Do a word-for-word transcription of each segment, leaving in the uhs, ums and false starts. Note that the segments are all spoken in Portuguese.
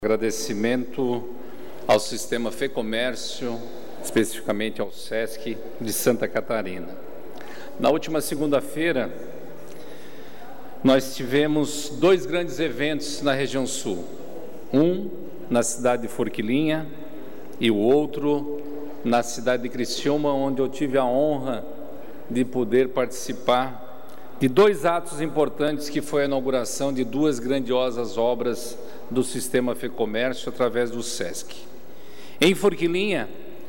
Agradecimento ao Sistema FEComércio, especificamente ao SESC de Santa Catarina. Na última segunda-feira, nós tivemos dois grandes eventos na região sul. Um na cidade de Forquilinha e o outro na cidade de Criciúma, onde eu tive a honra de poder participar de dois atos importantes, que foi a inauguração de duas grandiosas obras do Sistema FEComércio através do SESC. Em Forquilinha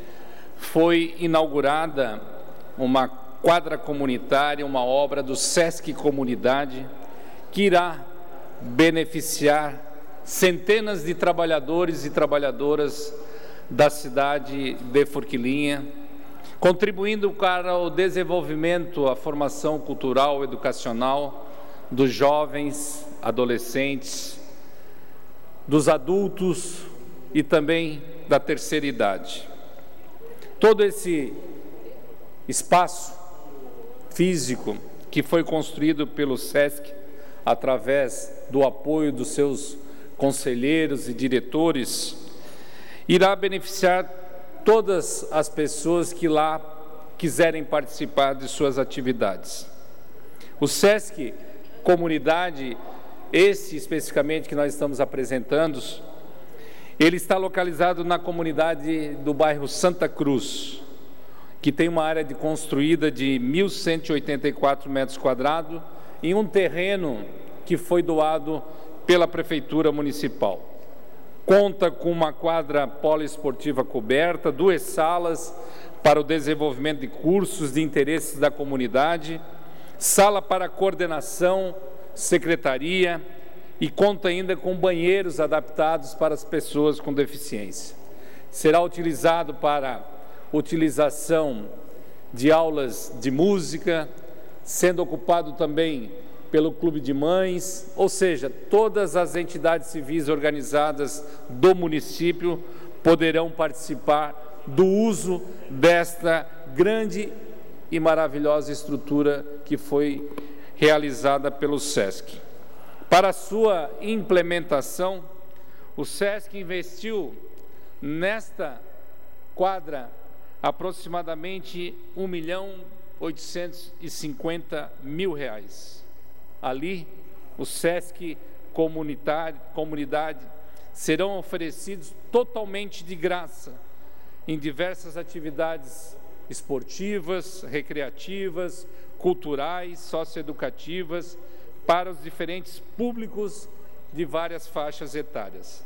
foi inaugurada uma quadra comunitária, uma obra do SESC Comunidade, que irá beneficiar centenas de trabalhadores e trabalhadoras da cidade de Forquilinha, contribuindo para o desenvolvimento, a formação cultural, educacional dos jovens, adolescentes, dos adultos e também da terceira idade. Todo esse espaço físico que foi construído pelo SESC, através do apoio dos seus conselheiros e diretores, irá beneficiar todas as pessoas que lá quiserem participar de suas atividades. O SESC Comunidade, esse especificamente que nós estamos apresentando, ele está localizado na comunidade do bairro Santa Cruz, que tem uma área de construída de mil cento e oitenta e quatro metros quadrados em um terreno que foi doado pela Prefeitura Municipal. Conta com uma quadra poliesportiva coberta, duas salas para o desenvolvimento de cursos de interesses da comunidade, sala para coordenação, secretaria, e conta ainda com banheiros adaptados para as pessoas com deficiência. Será utilizado para utilização de aulas de música, sendo ocupado também pelo Clube de Mães, ou seja, todas as entidades civis organizadas do município poderão participar do uso desta grande e maravilhosa estrutura que foi realizada pelo SESC. Para a sua implementação, o SESC investiu nesta quadra aproximadamente um milhão oitocentos e cinquenta mil reais. Ali, o SESC Comunitário, Comunidade serão oferecidos totalmente de graça em diversas atividades esportivas, recreativas, culturais, socioeducativas, para os diferentes públicos de várias faixas etárias.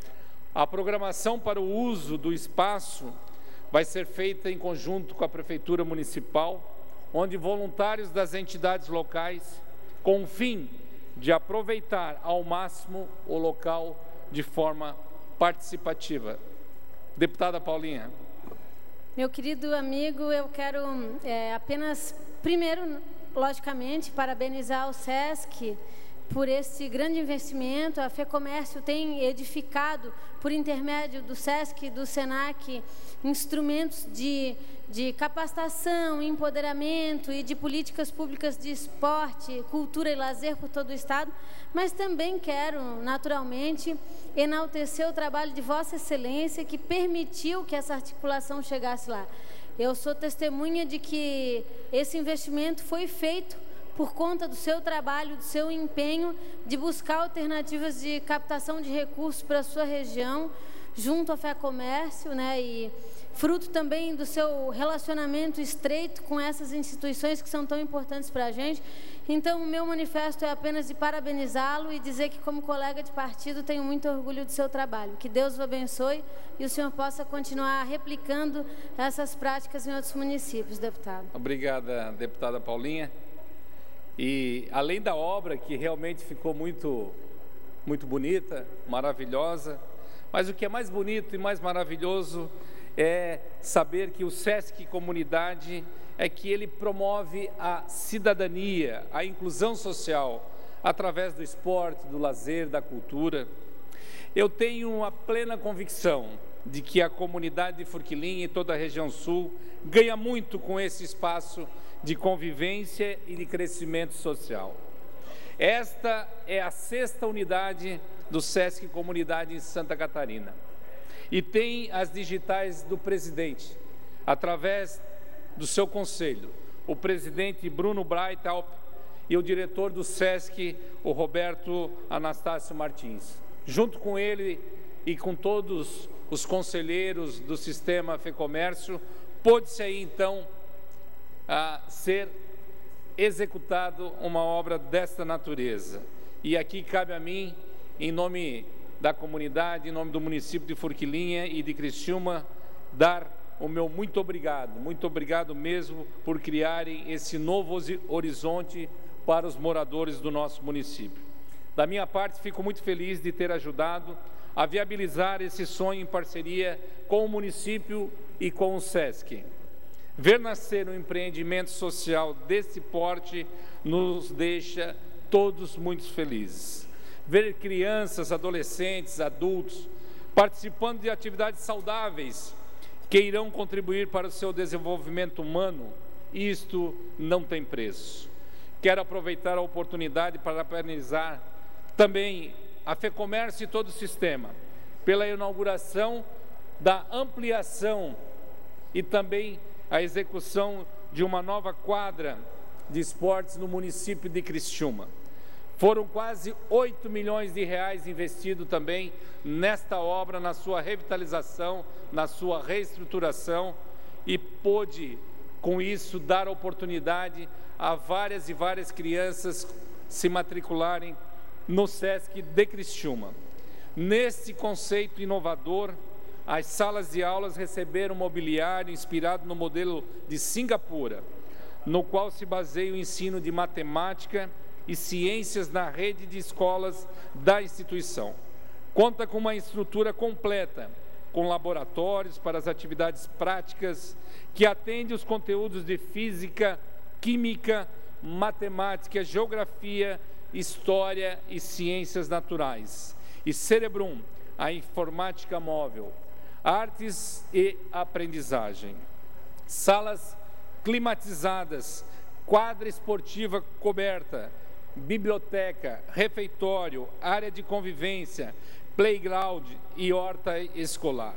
A programação para o uso do espaço vai ser feita em conjunto com a Prefeitura Municipal, onde voluntários das entidades locais, com o fim de aproveitar ao máximo o local de forma participativa. Deputada Paulinha. Meu querido amigo, eu quero é, apenas, primeiro, logicamente, parabenizar o SESC por esse grande investimento. A FEComércio tem edificado, por intermédio do SESC e do SENAC, instrumentos de, de capacitação, empoderamento e de políticas públicas de esporte, cultura e lazer por todo o Estado, mas também quero, naturalmente, enaltecer o trabalho de Vossa Excelência, que permitiu que essa articulação chegasse lá. Eu sou testemunha de que esse investimento foi feito por conta do seu trabalho, do seu empenho de buscar alternativas de captação de recursos para a sua região, junto à FEComércio, né, e fruto também do seu relacionamento estreito com essas instituições que são tão importantes para a gente. Então, o meu manifesto é apenas de parabenizá-lo e dizer que, como colega de partido, tenho muito orgulho do seu trabalho. Que Deus o abençoe e o senhor possa continuar replicando essas práticas em outros municípios, deputado. Obrigada, deputada Paulinha. E além da obra, que realmente ficou muito, muito bonita, maravilhosa, mas o que é mais bonito e mais maravilhoso é saber que o SESC Comunidade é que ele promove a cidadania, a inclusão social, através do esporte, do lazer, da cultura. Eu tenho a plena convicção de que a comunidade de Forquilinha e toda a região sul ganha muito com esse espaço de convivência e de crescimento social. Esta é a sexta unidade do Sesc Comunidade em Santa Catarina. E tem as digitais do presidente, através do seu conselho, o presidente Bruno Breithaupt e o diretor do Sesc, o Roberto Anastácio Martins. Junto com ele e com todos os conselheiros do sistema FEComércio, pôde-se aí então a ser executado uma obra desta natureza. E aqui cabe a mim, em nome da comunidade, em nome do município de Forquilinha e de Criciúma, dar o meu muito obrigado, muito obrigado mesmo por criarem esse novo horizonte para os moradores do nosso município. Da minha parte, fico muito feliz de ter ajudado a viabilizar esse sonho em parceria com o município e com o Sesc. Ver nascer um empreendimento social desse porte nos deixa todos muito felizes. Ver crianças, adolescentes, adultos participando de atividades saudáveis que irão contribuir para o seu desenvolvimento humano, isto não tem preço. Quero aproveitar a oportunidade para parabenizar também a FEComércio e todo o sistema pela inauguração da ampliação e também a execução de uma nova quadra de esportes no município de Criciúma. Foram quase oito milhões de reais investidos também nesta obra, na sua revitalização, na sua reestruturação, e pôde, com isso, dar oportunidade a várias e várias crianças se matricularem no Sesc de Criciúma. Nesse conceito inovador, as salas de aulas receberam mobiliário inspirado no modelo de Singapura, no qual se baseia o ensino de matemática e ciências na rede de escolas da instituição. Conta com uma estrutura completa, com laboratórios para as atividades práticas, que atende os conteúdos de física, química, matemática, geografia, história e ciências naturais. E Cerebrum, a informática móvel, artes e aprendizagem. Salas climatizadas, quadra esportiva coberta, biblioteca, refeitório, área de convivência, playground e horta escolar.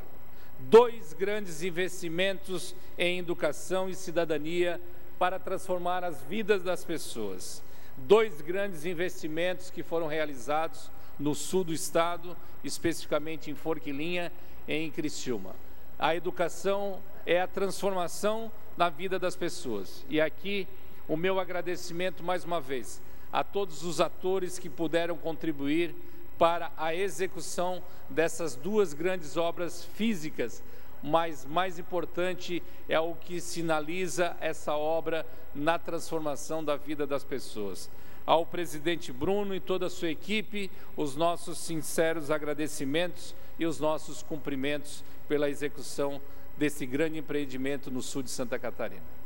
Dois grandes investimentos em educação e cidadania para transformar as vidas das pessoas. Dois grandes investimentos que foram realizados no sul do estado, especificamente em Forquilinha e em Criciúma. A educação é a transformação na vida das pessoas. E aqui o meu agradecimento mais uma vez a todos os atores que puderam contribuir para a execução dessas duas grandes obras físicas, mas mais importante é o que sinaliza essa obra na transformação da vida das pessoas. Ao presidente Bruno e toda a sua equipe, os nossos sinceros agradecimentos e os nossos cumprimentos pela execução desse grande empreendimento no sul de Santa Catarina.